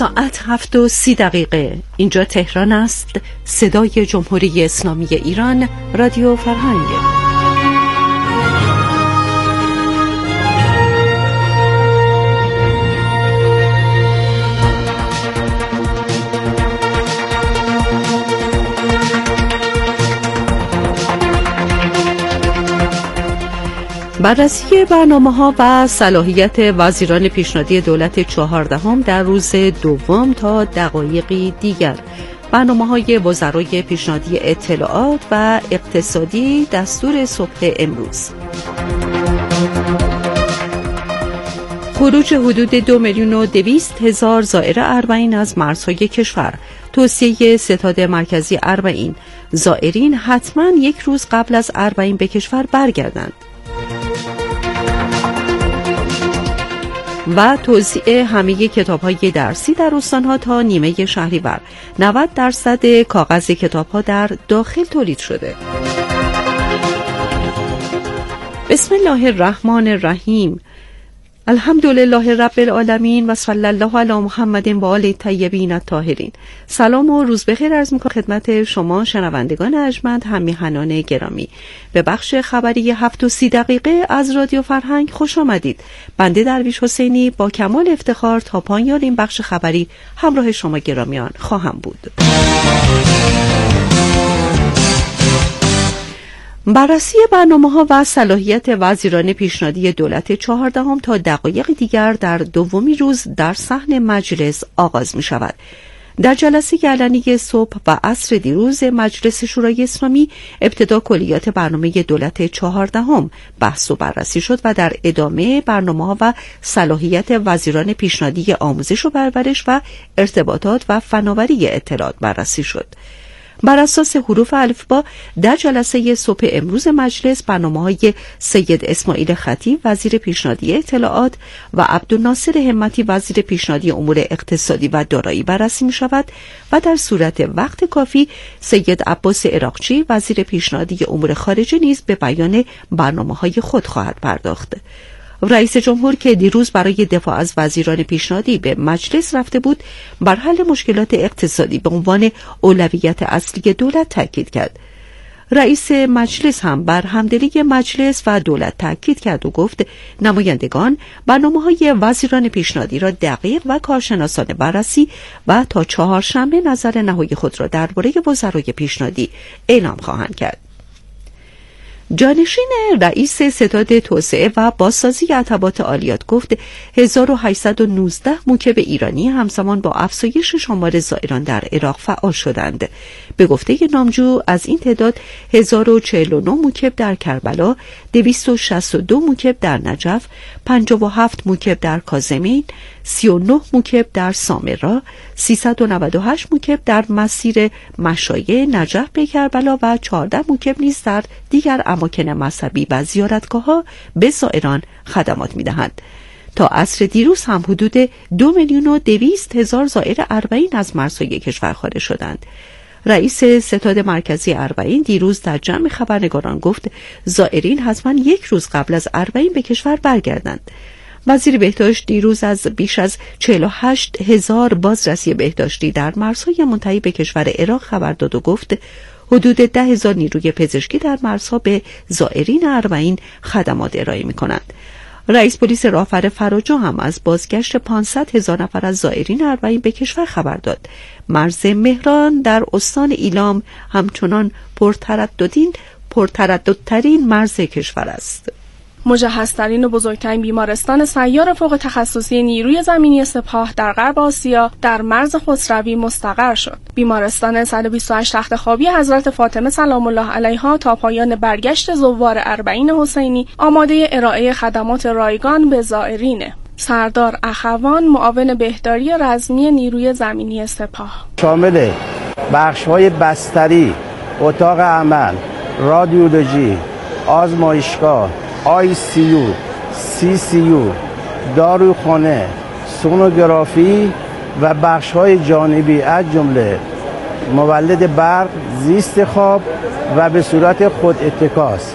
ساعت 7:30. اینجا تهران است. صدای جمهوری اسلامی ایران، رادیو فرهنگ. بررسی برنامه‌ها و صلاحیت وزیران پیشنهادی دولت 14 در روز دوم تا دقایقی دیگر. برنامه‌های وزرای پیشنهادی اطلاعات و اقتصادی دستور صبح امروز. خروج حدود 2,200,000 زائر اربعین از مرزهای کشور. توصیه ستاد مرکزی اربعین: زائرین حتما یک روز قبل از اربعین به کشور برگردند. و توزیع همه کتاب‌های درسی در استان‌ها تا نیمه شهریور. 90% کاغذ کتاب‌ها در داخل تولید شده. بسم الله الرحمن الرحیم. الحمدلله رب العالمین و صلی الله علی محمد و آله الطیبین الطاهرین. سلام و روز بخیر عرض می‌کنم خدمت شما شنوندگان ارجمند، همیهنان گرامی. به بخش خبری 7:30 از رادیو فرهنگ خوش آمدید. بنده درویش حسینی با کمال افتخار تا پایان این بخش خبری همراه شما گرامیان خواهم بود. بررسی برنامه‌ها و صلاحیت وزیران پیشنهادی دولت 14 تا دقایق دیگر در دومی روز در صحن مجلس آغاز می شود. در جلسه علنی صبح و عصر دیروز مجلس شورای اسلامی ابتدا کلیات برنامه دولت 14 بحث و بررسی شد و در ادامه برنامه‌ها و صلاحیت وزیران پیشنهادی آموزش و پرورش و ارتباطات و فناوری اطلاعات بررسی شد. بر اساس حروف الفبا در جلسه صبح امروز مجلس برنامه‌های سید اسماعیل خطیب وزیر پیشنهادی اطلاعات و عبدالناصر همتی وزیر پیشنهادی امور اقتصادی و دارایی بررسی می‌شود و در صورت وقت کافی سید عباس عراقچی وزیر پیشنهادی امور خارجه نیز به بیان برنامه‌های خود خواهد پرداخت. رئیس جمهور که دیروز برای دفاع از وزیران پیشنهادی به مجلس رفته بود، بر حل مشکلات اقتصادی به عنوان اولویت اصلی دولت تاکید کرد. رئیس مجلس هم بر همدلی مجلس و دولت تاکید کرد و گفت نمایندگان برنامه‌های وزیران پیشنهادی را دقیق و کارشناسانه بررسی و تا چهارشنبه نظر نهایی خود را درباره وزرای پیشنهادی اعلام خواهند کرد. جانشین رئیس ستاد توسعه و بازسازی عتبات عالیات گفت 1819 موکب ایرانی همزمان با افزایش شمار زائران در عراق فعال شدند. به گفته نامجو از این تعداد 1049 موکب در کربلا، 262 موکب در نجف، 57 موکب در کاظمین، 39 موکب در سامرا، 398 موکب در مسیر مشایع نجف به کربلا و 14 موکب نیز در دیگر اماکن مذهبی و زیارتگاه‌ها به زائران خدمات می‌دهند. تا عصر دیروز هم حدود 2,200,000 زائر اربعین از مرزهای کشور خارج شدند. رئیس ستاد مرکزی اربعین دیروز در جمع خبرنگاران گفت زائرین حتما یک روز قبل از اربعین به کشور برگردند. وزیر بهداشت دیروز از بیش از 48,000 بازرسی بهداشتی در مرزهای منتهی به کشور عراق خبر داد و گفت حدود 10,000 نیروی پزشکی در مرزها به زائرین اربعین خدمات ارائه می‌کنند. رئیس پلیس راهور فراجا هم از بازگشت 500,000 نفر از زائرین اربعین به کشور خبر داد. مرز مهران در استان ایلام همچنان پرترددترین مرز کشور است. مجهزترین و بزرگترین بیمارستان سیار فوق تخصصی نیروی زمینی سپاه در غرب آسیا در مرز خسروی مستقر شد. بیمارستان 128 تخت خوابی حضرت فاطمه سلام الله علیها تا پایان برگشت زوار اربعین حسینی آماده ارائه خدمات رایگان به زائرینه. سردار اخوان معاون بهداری رزمی نیروی زمینی سپاه شامل بخش‌های بستری، اتاق عمل، رادیولوژی، آزمایشگاه، ICU، CCU، داروخانه، سونوگرافی و بخش‌های جانبی از جمله مولد برق، زیست خواب و به صورت خود اتکاست.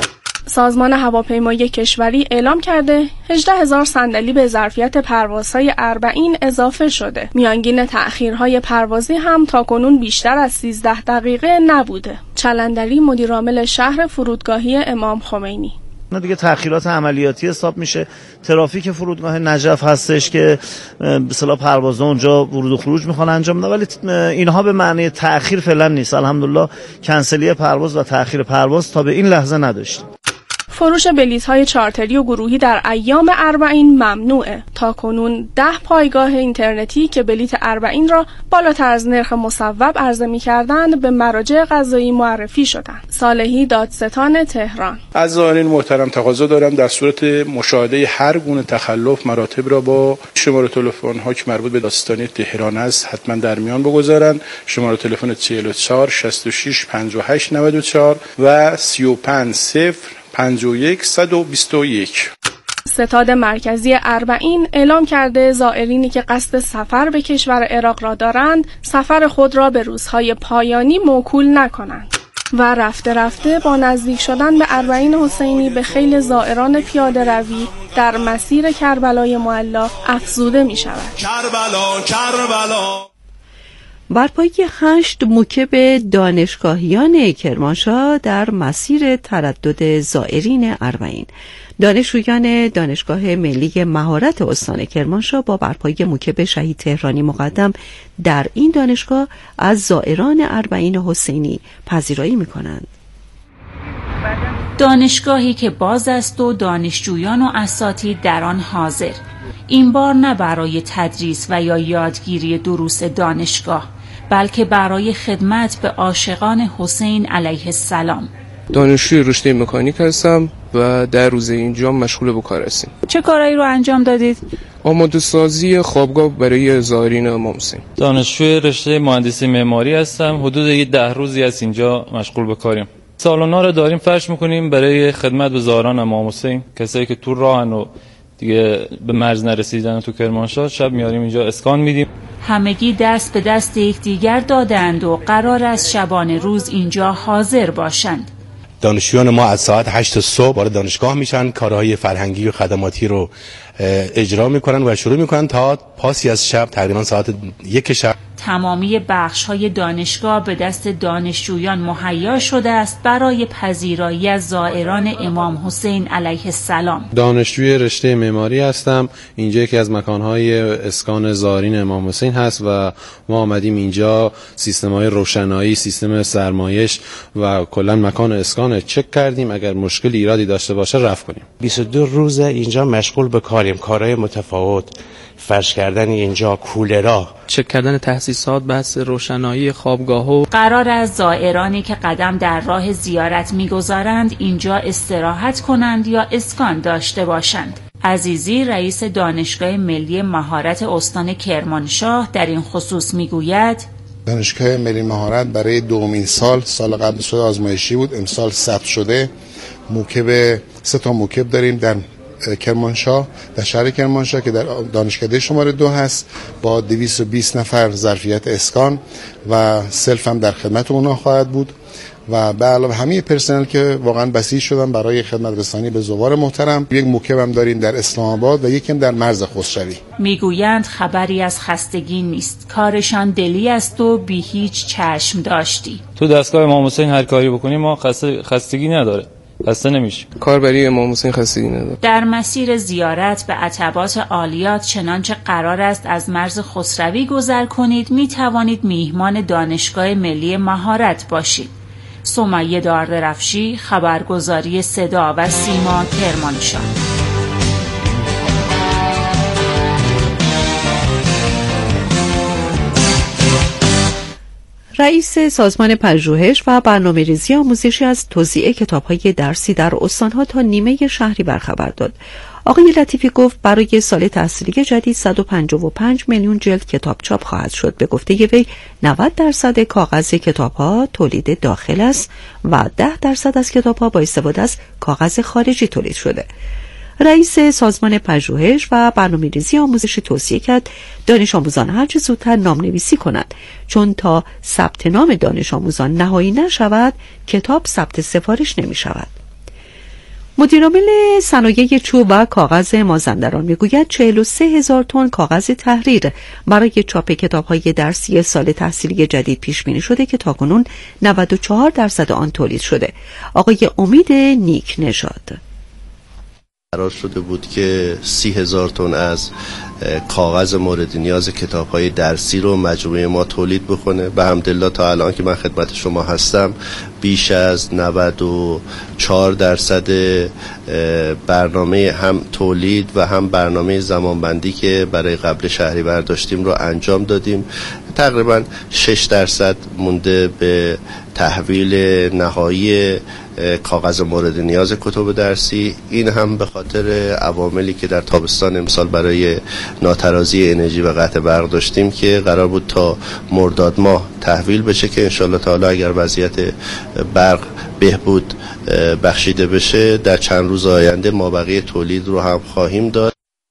سازمان هواپیمایی کشوری اعلام کرده 18,000 صندلی به ظرفیت پروازهای اربعین اضافه شده. میانگین تأخیرهای پروازی هم تاکنون بیشتر از 13 دقیقه نبوده. چلندری مدیرعامل شهر فرودگاهی امام خمینی: دیگه تأخیرات عملیاتی حساب میشه. ترافیک فرودگاه نجف هستش که به اصطلاح پروازها اونجا ورود و خروج میخوان انجام بدن، ولی اینها به معنی تأخیر فعلا نیست. الحمدلله کنسلی پرواز و تأخیر پرواز تا به این لحظه نداشتیم. فروش بلیط‌های چارتری و گروهی در ایام اربعین ممنوعه. تاکنون 10 پایگاه اینترنتی که بلیط اربعین را بالاتر از نرخ مصوب عرضه می‌کردند به مراجع قضایی معرفی شدند. صالحی، دادستان تهران: از زائرین محترم تقاضا دارم در صورت مشاهده هر گونه تخلف مراتب را با شماره تلفن ها که مربوط به دادستانی تهران است حتما در میان بگذارند. شماره تلفن 44 66 58 94 و 35 0 51 121. ستاد مرکزی اربعین اعلام کرده زائرینی که قصد سفر به کشور عراق را دارند سفر خود را به روزهای پایانی موکول نکنند. و رفته رفته با نزدیک شدن به اربعین حسینی به خیل زائران پیاده روی در مسیر کربلای معلی افزوده می شود. کربلا. برپایی 8 موکب دانشگاهیان کرمانشاه در مسیر تردد زائرین اربعین. دانشجویان دانشگاه ملی مهارت استان کرمانشاه با برپایی موکب شهید تهرانی مقدم در این دانشگاه از زائران اربعین حسینی پذیرایی می‌کنند. دانشگاهی که باز است و دانشجویان و اساتید در آن حاضر. این بار نه برای تدریس و یا یادگیری دروس دانشگاه، بلکه برای خدمت به عاشقان حسین علیه السلام. دانشجوی رشته مکانیک هستم و در روز اینجا مشغول به کار هستیم. چه کارایی رو انجام دادید؟ آماده سازی خوابگاه برای زائرین امام حسین. دانشجوی رشته مهندسی معماری هستم. حدود 10 روزی از اینجا مشغول به کاریم. سالن‌ها رو داریم فرش می‌کنیم برای خدمت به زائران امام حسین، کسایی که تو راهن و دیگه به مرز نرسیدن تو کرمانشاه. شب میاریم اینجا اسکان میدیم. همگی دست به دست یکدیگر دادند و قرار است شبانه روز اینجا حاضر باشند. دانشجویان ما از ساعت 8 صبح وارد دانشگاه میشن، کارهای فرهنگی و خدماتی رو اجرا میکنن و شروع میکنن تا پاسی از شب، تقریبا ساعت 1 شب. تمامی بخش‌های دانشگاه به دست دانشجویان مهیا شده است برای پذیرایی از زائران امام حسین علیه السلام. دانشجوی رشته معماری هستم. اینجا یکی از مکان‌های اسکان زائرین امام حسین هست و ما آمدیم اینجا سیستم‌های روشنایی، سیستم سرمایش و کلاً مکان اسکان چک کردیم. اگر مشکلی ایرادی داشته باشه رفع کنیم. 22 روز اینجا مشغول به کاریم، کارهای متفاوت، فرش کردن اینجا، کولرها، چک کردن تاسیسات، بحث روشنایی خوابگاه‌ها. قرار است زائرانی که قدم در راه زیارت می‌گذارند اینجا استراحت کنند یا اسکان داشته باشند. عزیزی رئیس دانشگاه ملی مهارت استان کرمانشاه در این خصوص می‌گوید: دانشگاه ملی مهارت برای دومین سال قبل صورت آزمایشی بود، امسال ثبت شده. موکب 3 تا موکب داریم در کرمانشاه، در شهر کرمانشاه که در دانشکده شماره 2 هست با 220 نفر ظرفیت اسکان و سلف هم در خدمت اونا خواهد بود و به علاوه همه پرسنل که واقعا بسیج شدن برای خدمت رسانی به زوار محترم. یک موکب هم داریم در اسلام آباد و یکم در مرز خسروی. میگویند خبری از خستگی نیست، کارشان دلی است و بی هیچ چشم داشتی. تو دستگاه امام حسین هر کاری بکنیم ما خستگی نداره، خسته نمیشه. کار برای امام حسین خستگی نداره. در مسیر زیارت به عتبات عالیات چنانچه قرار است از مرز خسروی گذر کنید می توانید میهمان دانشگاه ملی مهارت باشید. سمیه داردرفشی، خبرگزاری صدا و سیما، کرمانشاه. رئیس سازمان پژوهش و برنامه‌ریزی آموزشی از توزیع کتاب‌های درسی در استان‌ها تا نیمه شهریور خبر داد. آقای لطیفی گفت برای سال تحصیلی جدید 155 میلیون جلد کتاب چاپ خواهد شد. به گفته وی 90% کاغذ کتاب‌ها تولید داخل است و 10% از کتاب‌ها با استفاده از کاغذ خارجی تولید شده. رئیس سازمان پژوهش و برنامه‌ریزی آموزشی توصیه کرد دانش آموزان هرچه زودتر نامنویسی کنند، چون تا ثبت نام دانش آموزان نهایی نشود کتاب ثبت سفارش نمی شود. مدیرعامل صنایع چوب و کاغذ مازندران میگوید 43,000 تن کاغذ تحریر برای چاپ کتاب‌های درسی سال تحصیلی جدید پیش بینی شده که تاکنون 94% آن تولید شده. آقای امید نیک نژاد: قرار شده بود که 30,000 تن از کاغذ مورد نیاز کتاب‌های درسی رو مجموعه ما تولید بکنه. به حمدالله تا الان که من خدمت شما هستم بیش از 94% برنامه هم تولید و هم برنامه زمانبندی که برای قبل شهریور داشتیم رو انجام دادیم. تقریبا 6% مونده به تحویل نهایی کاغذ مورد نیاز کتب درسی. این هم به خاطر عواملی که در تابستان امسال برای ناترازی انرژی و قطع برق داشتیم که قرار بود تا مرداد ماه تحویل بشه که انشالله تعالی اگر وضعیت برق بهبود بخشیده بشه در چند روز آینده ما بقیه تولید رو هم خواهیم داد.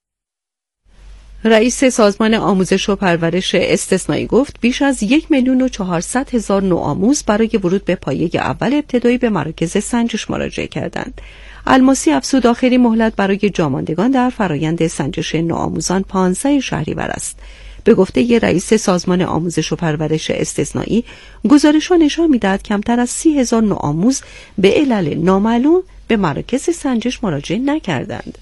رئیس سازمان آموزش و پرورش استثنایی گفت بیش از 1,400,000 نوآموز برای ورود به پایه اول ابتدایی به مراکز سنجش مراجعه کردند. الماسی افزود آخرین مهلت برای جاماندگان در فرایند سنجش نوآموزان 15 شهریور است. به گفته رئیس سازمان آموزش و پرورش استثنایی، گزارش‌ها نشان می‌دهد کمتر از 30,000 نوآموز به علل نامعلوم به مراکز سنجش مراجعه نکردند.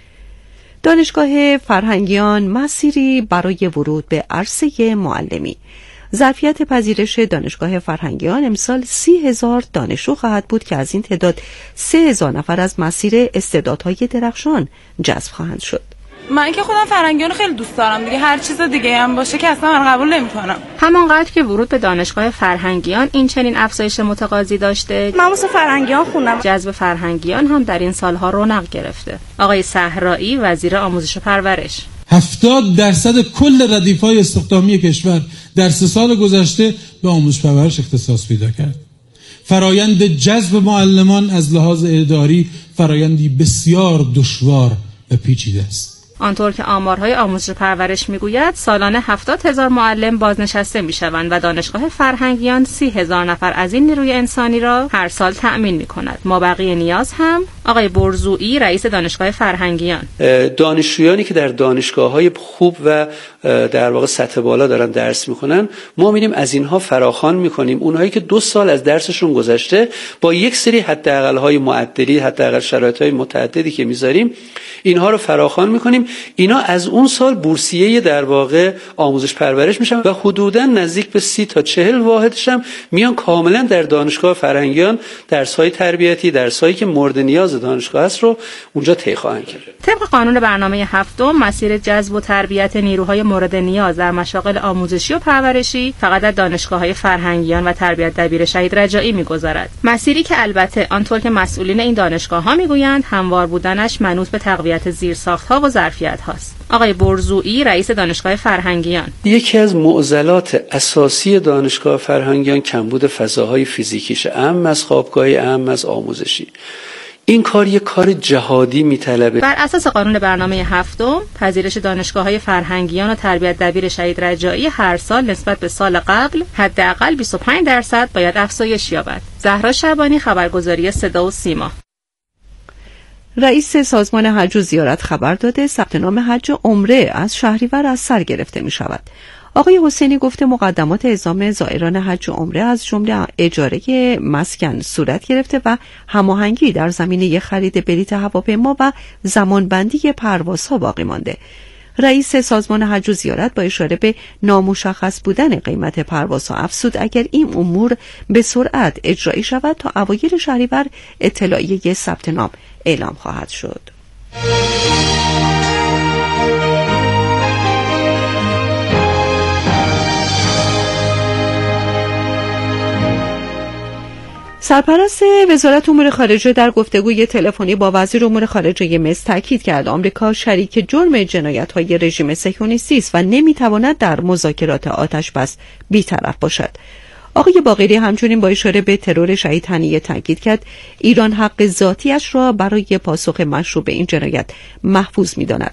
دانشگاه فرهنگیان مسیری برای ورود به عرصه معلمی. ظرفیت پذیرش دانشگاه فرهنگیان امسال 30,000 دانشجو خواهد بود که از این تعداد 3,000 نفر از مسیر استعدادهای درخشان جذب خواهند شد. من که خودم فرهنگیان خیلی دوست دارم دیگه، هر چیز دیگه هم باشه که اصلا من قبول نمی‌کنم. همانقدر که ورود به دانشگاه فرهنگیان این چنین افزایش متقاضی داشته، من واسه فرهنگیان خوندم. جذب فرهنگیان هم در این سالها رونق گرفته. آقای صحرایی وزیر آموزش و پرورش: 70% کل ردیف‌های استخدامی کشور در 3 سال گذشته به آموزش پرورش اختصاص پیدا کرد. فرایند جذب معلمان از لحاظ اداری فرایندی بسیار دشوار و پیچیده است. آنطور که آمارهای آموزش و پرورش میگوید سالانه 70,000 معلم بازنشسته میشوند و دانشگاه فرهنگیان 30,000 نفر از این نیروی انسانی را هر سال تأمین میکند. مابقی نیاز هم. آقای برزویی رئیس دانشگاه فرهنگیان: دانشجویانی که در دانشگاه‌های خوب و در واقع سطح بالا دارن درس میکنن، ما میریم از اینها فراخوان میکنیم. اونهایی که 2 سال از درسشون گذشته با یک سری حداقل‌های معدلی، حداقل شرایط‌های متعددی که میذاریم، اینها رو فراخوان میکنیم. اینا از اون سال بورسیه در واقع آموزش پرورش میشن و حدوداً نزدیک به 30 تا 40 واحدش هم میان کاملا در دانشگاه فرهنگیان درس‌های تربیتی، درس‌هایی که مورد نیاز دانشگاه است رو اونجا طی خواهند کرد. طبق قانون برنامه 7 مسیر جذب و تربیت نیروهای مورد نیاز در مشاغل آموزشی و پرورشی فقط در دانشگاه‌های فرهنگیان و تربیت دبیر شهید رجایی می‌گذرد. مسیری که البته آنطور که مسئولین این دانشگاه‌ها می‌گویند هموار بودنش منوط به تقویت زیرساخت‌ها و ظرفیت هاست. آقای برزویی رئیس دانشگاه فرهنگیان: یکی از معضلات اساسی دانشگاه فرهنگیان کمبود فضاهای فیزیکیش، اهم از خوابگاهی، اهم از آموزشی. این کار یک کار جهادی میطلبه. بر اساس قانون برنامه 7 پذیرش دانشگاه‌های فرهنگیان و تربیت دبیر شهید رجایی هر سال نسبت به سال قبل حداقل 25% باید افزایش یابد. زهرا شعبانی، خبرگزاری صدا و سیما. رئیس سازمان حج و زیارت خبر داده ثبت نام حج و عمره از شهریور از سر گرفته می شود. آقای حسینی گفته مقدمات اعزام زائران حج و عمره از جمله اجاره مسکن صورت گرفته و هماهنگی در زمینه خرید بلیط هواپیما و زمانبندی پروازها باقی مانده. رئیس سازمان حج و زیارت با اشاره به نامشخص بودن قیمت پروازها افزود اگر این امور به سرعت اجرایی شود تا اوایل شهریور اطلاعیه ثبت نام اعلام خواهد شد. سرپرست وزارت امور خارجه در گفتگوی تلفنی با وزیر امور خارجه مصر تاکید کرد آمریکا شریک جرم جنایت‌های رژیم صهیونیستی است و نمی‌تواند در مذاکرات آتش‌بس بی‌طرف باشد. آقای باقری همچنین با اشاره به ترور شهید هنیه تاکید کرد ایران حق ذاتیش را برای پاسخ مشروع به این جنایت محفوظ می‌داند.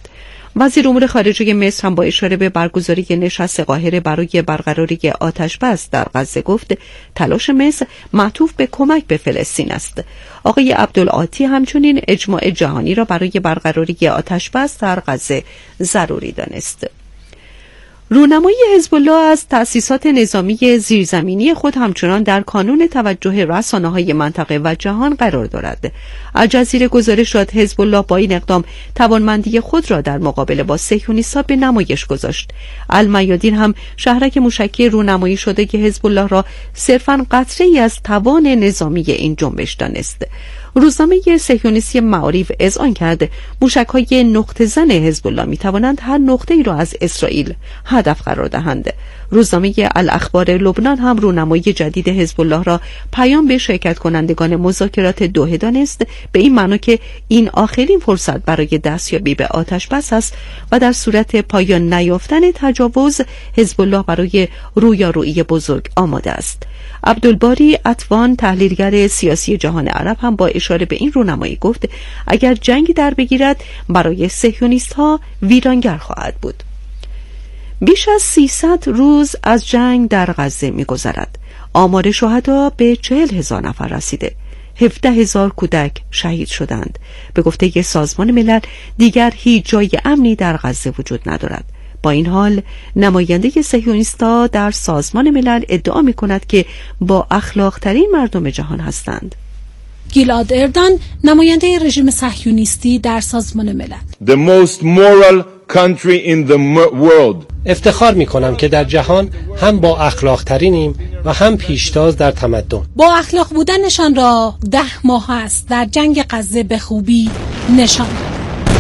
وزیر امور خارجه مصر هم با اشاره به برگزاری نشست قاهره برای برقراری آتش بس در غزه گفت تلاش مصر معطوف به کمک به فلسطین است. آقای عبدالعاطی همچنین اجماع جهانی را برای برقراری آتش بس در غزه ضروری دانست. رونمایی حزب الله از تأسیسات نظامی زیرزمینی خود همچنان در کانون توجه رسانه‌های منطقه و جهان قرار دارد. الجزیره گزارش داد حزب الله با این اقدام توانمندی خود را در مقابله با صهیونیست‌ها به نمایش گذاشت. المیادین هم شهرک موشکی رونمایی شده که حزب الله را صرفاً قطره‌ای از توان نظامی این جنبش دانست. روزنامه صهیونیستی معاریف اذعان کرد موشک‌های نقطه زن حزب الله می‌توانند هر نقطه‌ای را از اسرائیل هدف قرار دهند. روزنامه الاخبار لبنان هم رونمایی جدید حزب الله را پیام به شرکت کنندگان مذاکرات دوحه دانست، به این معنی که این آخرین فرصت برای دستیابی به آتش بس است و در صورت پایان نیافتن تجاوز حزب الله برای رویارویی بزرگ آماده است. عبدالباری عطوان تحلیلگر سیاسی جهان عرب هم با اشاره به این رونمایی گفت اگر جنگ در بگیرد برای صهیونیست‌ها ویرانگر خواهد بود. بیش از 300 روز از جنگ در غزه می‌گذرد. آمار شهدا به 40,000 نفر رسیده. 17,000 کودک شهید شدند. به گفته سازمان ملل دیگر هیچ جای امنی در غزه وجود ندارد. با این حال نماینده صهیونیست‌ها در سازمان ملل ادعا می‌کند که با اخلاق‌ترین مردم جهان هستند. گیلاد اردان نماینده رژیم صهیونیستی در سازمان ملل The most moral country in the world. افتخار می‌کنم که در جهان هم با اخلاق ترینیم و هم پیشتاز در تمدن. با اخلاق بودنشان را 10 ماه است در جنگ غزه به خوبی نشان دادند.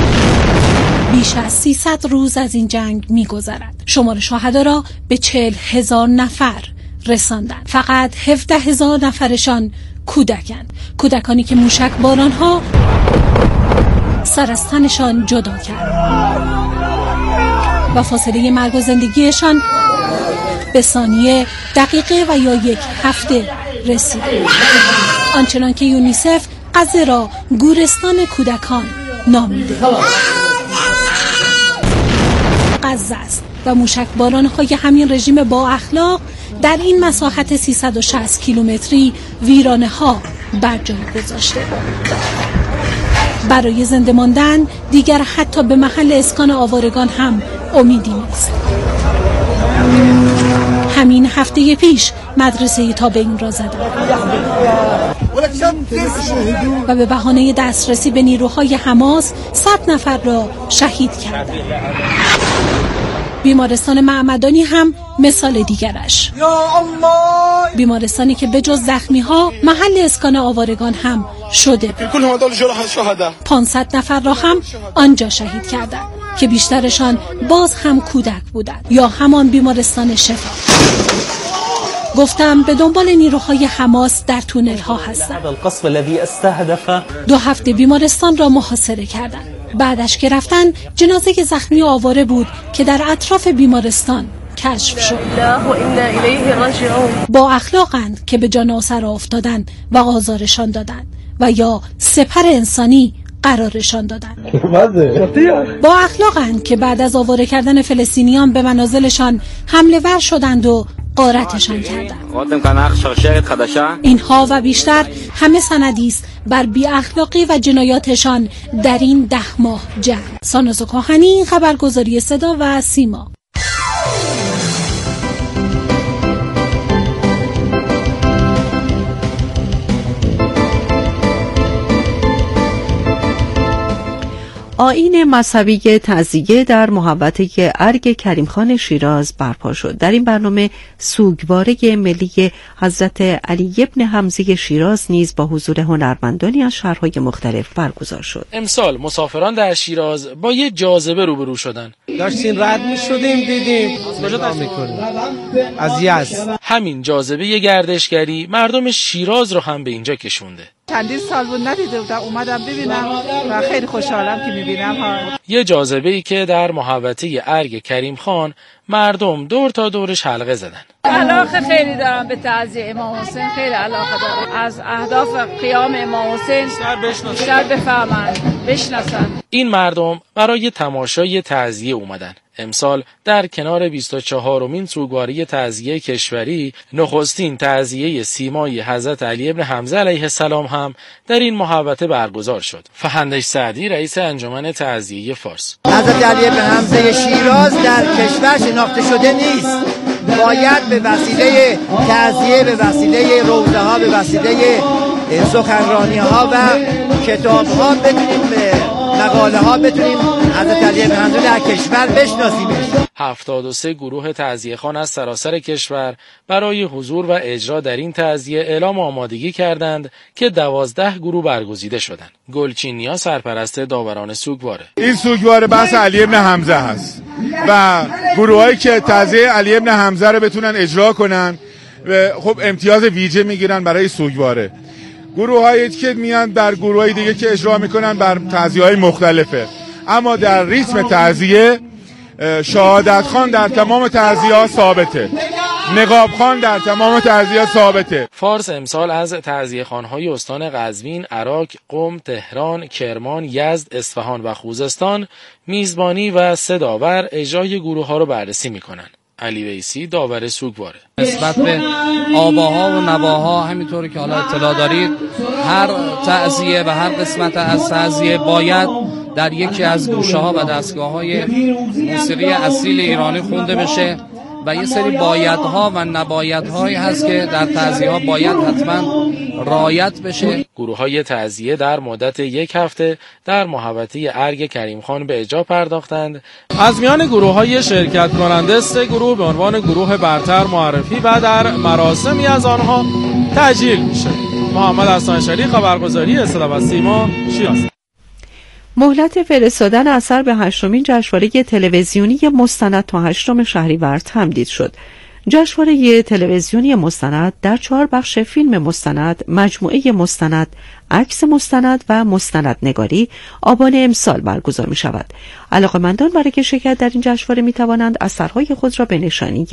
بیش از 300 روز از این جنگ می‌گذرد. شمار شهدا را به 40,000 نفر رساندند. فقط 17,000 نفرشان کودکند. کودکانی که موشک بارانها سر از تنشان جدا کرد و فاصله مرگ و زندگیشان به ثانیه، دقیقه و یا یک هفته رسید. آنچنان که یونیسف غزه را گورستان کودکان نامیده. غزه است و موشک بارانهای همین رژیم با اخلاق در این مساحت 360 کیلومتری ویرانه ها بر جای گذاشته. برای زنده ماندن دیگر حتی به محل اسکان آوارگان هم امیدی نیست. همین هفته پیش مدرسه تابعین را زدند و به بهانه دسترسی به نیروهای حماس 100 نفر را شهید کردند. بیمارستان معمدانی هم مثال دیگرش. بیمارستانی که به جز زخمی ها محل اسکان آوارگان هم شده بود. 500 نفر را هم آنجا شهید کردند که بیشترشان باز هم کودک بودند یا همان بیمارستان شفا. گفتم به دنبال نیروهای حماس در تونل ها هستند. 2 هفته بیمارستان را محاصره کردند. بعدش که رفتن جنازه زخمی آواره بود که در اطراف بیمارستان کشف شد. با اخلاقند که به جان آسر افتادن و آزارشان دادند و یا سپر انسانی قرارشان دادند. با اخلاقند که بعد از آواره کردن فلسطینیان به منازلشان حمله ور شدند و غارتشان کردند. اینها و بیشتر همه سندی است بر بی اخلاقی و جنایاتشان در این 10 ماه جنگ. ساناز کاهنی، خبرگزاری صدا و سیما. آیین مذهبی تعزیه در محوطه ارگ کریم خان شیراز برپا شد. در این برنامه سوگواره ملی حضرت علی ابن حمزه شیراز نیز با حضور هنرمندانی از شهرهای مختلف برگزار شد. امسال مسافران در شیراز با یه جاذبه روبرو شدن. داشتیم رد می‌شدیم دیدیم از یزد. همین جاذبه گردشگری مردم شیراز رو هم به اینجا کشونده. چندین سال بود ندیده بودم، اومدم ببینم و خیلی خوشحالم که میبینم ها. یه جاذبه‌ای که در محوطه ارگ کریم خان مردم دور تا دورش حلقه زدن. علاقه خیلی دارم به تعزیه امام حسین، خیلی علاقه دارم. از اهداف قیام امام حسین بیشتر بفهمن، بشناسن. این مردم برای تماشای تعزیه اومدن. امسال در کنار 24مین سوگواری تعزیه کشوری، نخستین تعزیه سیمای حضرت علی ابن حمزه علیه السلام هم در این محوطه برگزار شد. فهندش سعدی رئیس انجمن تعزیه فارس: حضرت علی ابن حمزه شیراز در کشور شناخته شده نیست. باید به وسیله تعزیه، به وسیله روزه ها، به وسیله سخنرانی ها و کتاب ها بتونیم، به مقاله ها بتونیم حضرت علی ابن حمزه در کشور بشناسیمش. 73 گروه تعزیه خوان از سراسر کشور برای حضور و اجرا در این تعزیه اعلام آمادگی کردند که 12 گروه برگزیده شدند. گلچینیا سرپرست داوران سوگواره: این سوگواره بحث علی ابن حمزه هست و گروهایی که تعزیه علی ابن حمزه رو بتونن اجرا کنن خب امتیاز ویژه میگیرن برای سوگواره. گروهایی که میان در گروهای دیگه که اجرا میکنن بر تعزیه‌های مختلفه، اما در ریتم تعزیه شهادت خوان در تمام تعزیه‌ها ثابته، نقاب خوان در تمام تعزیه‌ها ثابته. فارس امسال از تعزیه خوان‌های استان قزوین، عراق، قم، تهران، کرمان، یزد، اصفهان و خوزستان میزبانی و 3 داور اجرای گروه‌ها رو بررسی میکنن. علی ویسی داور سوگواره: نسبت به آواها و نواها همینطوری که حالا اطلاع دارید، هر تعزیه و هر قسمت از تعزیه باید در یکی از گوشه‌ها و دستگاه‌های موسیقی اصیل ایرانی خونده بشه و یه سری بایدها و نبایدهایی هست که در تعزیه‌ها باید حتما رعایت بشه. گروه‌های تعزیه در مدت 1 هفته در محوطه ارگ کریم خان به اجرا پرداختند. از میان گروه‌های شرکت کننده 3 گروه به عنوان گروه برتر معرفی و در مراسمی از آنها تأجیل میشه. محمد حسن شری، خبرگزاری اصطلاح و سیما، شیراز. مهلت فرستادن اثر به 8مین جشنواره تلویزیونی مستند تا 8 شهریور تمدید شد. جشنواره تلویزیونی مستند در 4 بخش فیلم مستند، مجموعه مستند، عکس مستند و مستندنگاری آبان امسال برگزار می شود. علاقه‌مندان برای شرکت در این جشنواره می توانند اثرهای خود را به نشانی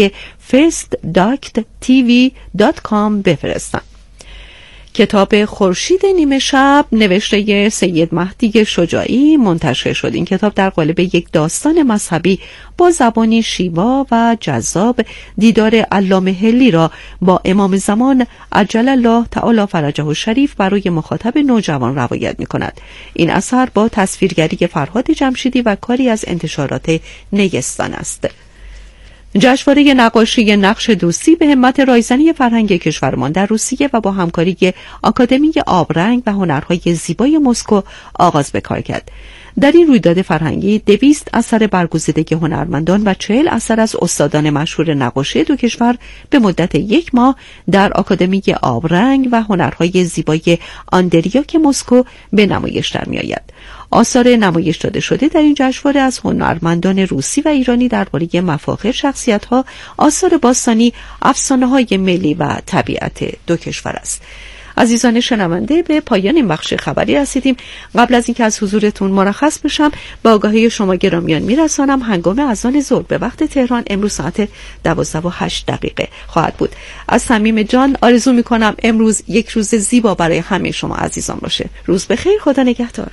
first.tv.com بفرستند. کتاب خورشید نیمه شب نوشته سید مهدی شجاعی منتشر شد. این کتاب در قالب یک داستان مذهبی با زبانی شیوا و جذاب دیدار علامه حلی را با امام زمان عجل الله تعالی فرجه الشریف برای مخاطب نوجوان روایت می کند. این اثر با تصویرگری فرهاد جمشیدی و کاری از انتشارات نیستان است. جشنواره نقاشی نقش دوستی به همت رایزنی فرهنگ کشورمان در روسیه و با همکاری آکادمی آبرنگ و هنرهای زیبای مسکو آغاز به کار کرد. در این رویداد فرهنگی 200 اثر برگزیده هنرمندان و 40 اثر از استادان مشهور نقاشی 2 کشور به مدت 1 ماه در آکادمی آبرنگ و هنرهای زیبای آندریاک مسکو به نمایش در می‌آید. آثار نمایش داده شده در این جشنواره از هنرمندان روسی و ایرانی درباره مفاخر شخصیت‌ها، آثار باستانی، افسانه‌های ملی و طبیعت 2 کشور است. عزیزان شنونده، به پایان این بخش خبری رسیدیم. قبل از اینکه از حضورتون مرخص بشم، با آگاهی شما گرامیان میرسانم هنگام اذان ظهر به وقت تهران امروز ساعت 12:08 خواهد بود. از صمیم جان آرزو میکنم امروز یک روز زیبا برای همه شما عزیزان باشه. روز بخیر، خدا نگهدار.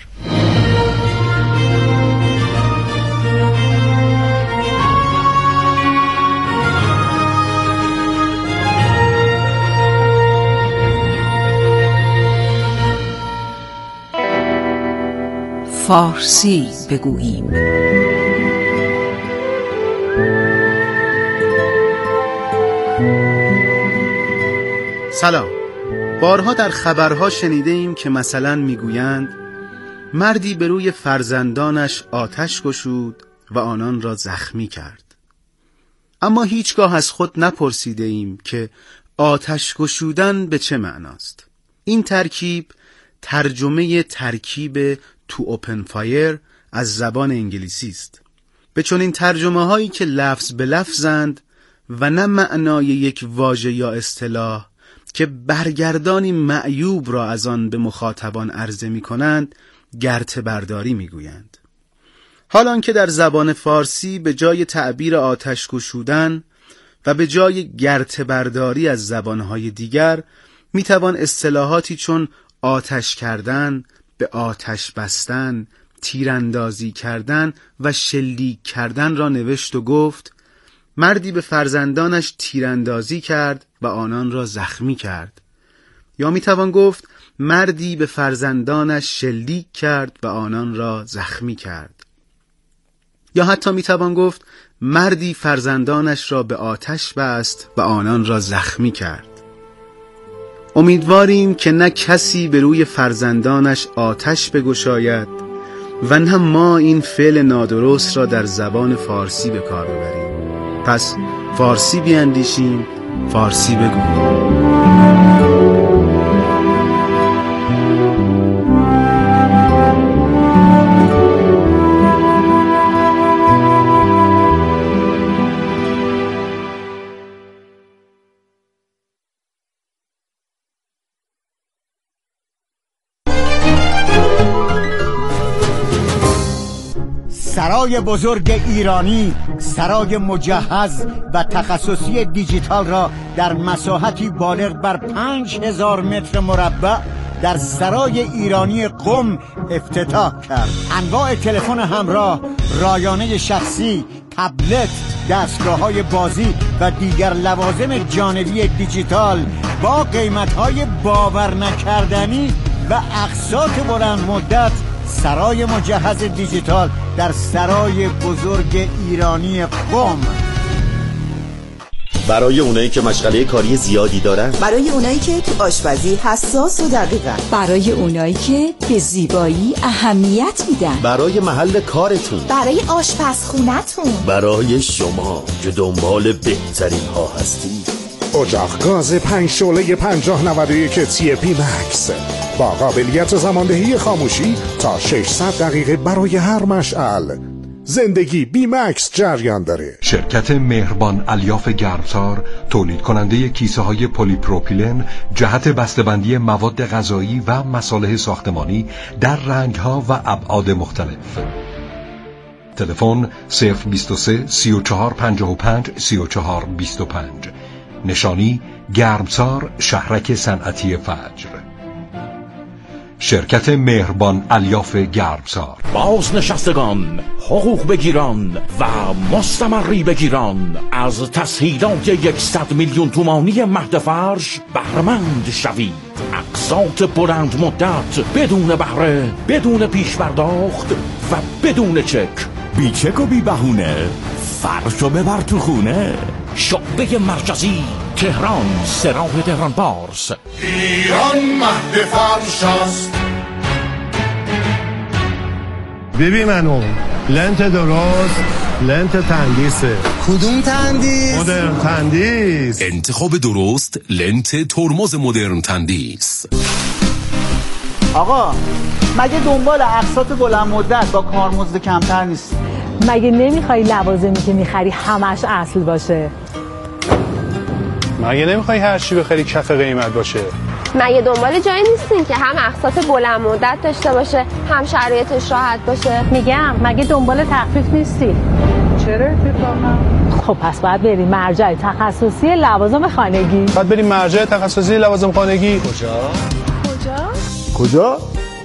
فارسی بگوییم. سلام. بارها در خبرها شنیده ایم که مثلا میگویند مردی به روی فرزندانش آتش گشود و آنان را زخمی کرد. اما هیچگاه از خود نپرسیده ایم که آتش گشودن به چه معناست. این ترکیب ترجمه ترکیب تو اوپن فایر از زبان انگلیسی است. به چون این ترجمه هایی که لفظ به لفظند و نه معنای یک واژه یا اصطلاح که برگردانی معیوب را از آن به مخاطبان عرضه می کنند گرته برداری می گویند. حالان که در زبان فارسی به جای تعبیر آتش گشودن و به جای گرته برداری از زبانهای دیگر می توان اصطلاحاتی چون آتش کردن، به آتش بستن، تیراندازی کردن و شلیک کردن را نوشت و گفت مردی به فرزندانش تیراندازی کرد و آنان را زخمی کرد. یا می توان گفت مردی به فرزندانش شلیک کرد و آنان را زخمی کرد. یا حتی می توان گفت مردی فرزندانش را به آتش بست و آنان را زخمی کرد. امیدواریم که نه کسی به روی فرزندانش آتش بگشاید و نه ما این فعل نادرست را در زبان فارسی به کار ببریم. پس فارسی بیاندیشیم، فارسی بگوییم. سرای بزرگ ایرانی، سرای مجهز و تخصصی دیجیتال را در مساحتی بالغ بر 5000 متر مربع در سرای ایرانی قم افتتاح کرد. انواع تلفن همراه، رایانه شخصی، تبلت، دستگاه‌های بازی و دیگر لوازم جانبی دیجیتال با قیمت‌های باور نکردنی و اقساط بلند مدت. سرای مجهز دیجیتال در سرای بزرگ ایرانی قم. برای اونایی که مشغله کاری زیادی دارن، برای اونایی که تو آشپزی حساس و دقیقن، برای اونایی که به زیبایی اهمیت میدن، برای محل کارتون، برای آشپزخونتون، برای شما که دنبال بهترین ها هستید. اجاق گاز 5 شعله 5091 TP Max با قابلیت زماندهی خاموشی تا 600 دقیقه برای هر مشعل. زندگی بی مکس جریان داره. شرکت مهربان الیاف گرمسار تولید کننده کیسه های پلی پروپیلن جهت بسته‌بندی مواد غذایی و مصالح ساختمانی در رنگ ها و ابعاد مختلف. تلفن 023 3455 3425. نشانی گرمسار، شهرک صنعتی فجر. شرکت مهربان الیاف گرمسار. بازنشستگان، حقوق بگیران و مستمری بگیران از تسهیلات 100 میلیون تومانی مهد فرش بهره‌مند شوید. اقساط بلند مدت، بدون بهره، بدون پیش پرداخت و بدون چک. بی چک و بی بهونه، فرشو ببر تو خونه. شعبه مرکزی تهران، سراح تهران بارس. ایران مهد فرش است. ببین منو لنت درست، لنت تندیسه. کدوم تندیس؟ مدرن تندیس. انتخاب درست، لنت ترمز مدرن تندیس. آقا مگه دنبال اقساط بلند مدت با کارمزد کمتر نیست؟ مگه نمیخوای لوازمی که میخری همش اصل باشه؟ مگه نمیخوای هر چی بخری کف قیمت باشه؟ مگه دنبال جایی نیستین که هم اقساط بلند مدت داشته باشه، هم شرایطش راحت باشه؟ میگم مگه دنبال تخفیف نیستی؟ چرا اتفاقا؟ خب پس باید بریم مرجع تخصصی لوازم خانگی. باید بریم مرجع تخصصی لوازم خانگی. کجا؟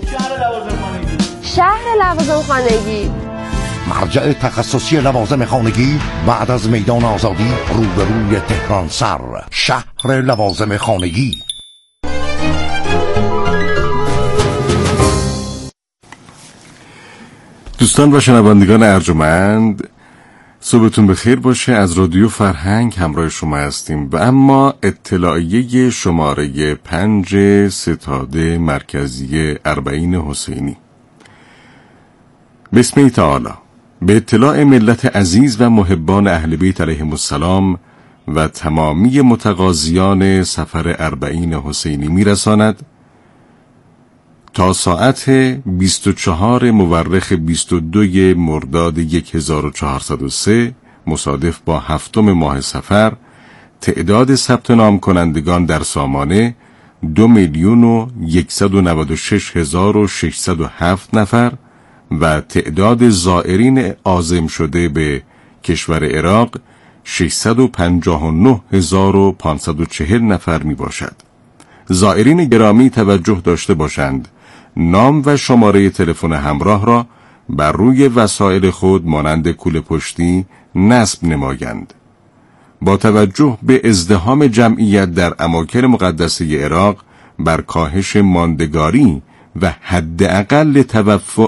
شهر لوازم خانگی. مرجع تخصصی لوازم خانگی بعد از میدان آزادی روبروی تهران سر، شهر لوازم خانگی. دوستان و شنوندگان ارجمند، صبحتون بخیر باشه. از رادیو فرهنگ همراه شما هستیم و اما اطلاعیه شماره 5 ستاد مرکزی اربعین حسینی. بسم الله تعالی. به اطلاع ملت عزیز و محبان اهل بیت علیهم السلام و تمامی متقاضیان سفر اربعین حسینی میرساند تا ساعت 24 مورخ 22 مرداد 1403 مصادف با 7 ماه صفر تعداد ثبت نام کنندگان در سامانه 2,196,607 نفر و تعداد زائرین عازم شده به کشور عراق 659,540 نفر می باشد. زائرین گرامی توجه داشته باشند نام و شماره تلفن همراه را بر روی وسایل خود مانند کوله پشتی نصب نمایند. با توجه به ازدحام جمعیت در اماکن مقدسه عراق بر کاهش ماندگاری و حداقل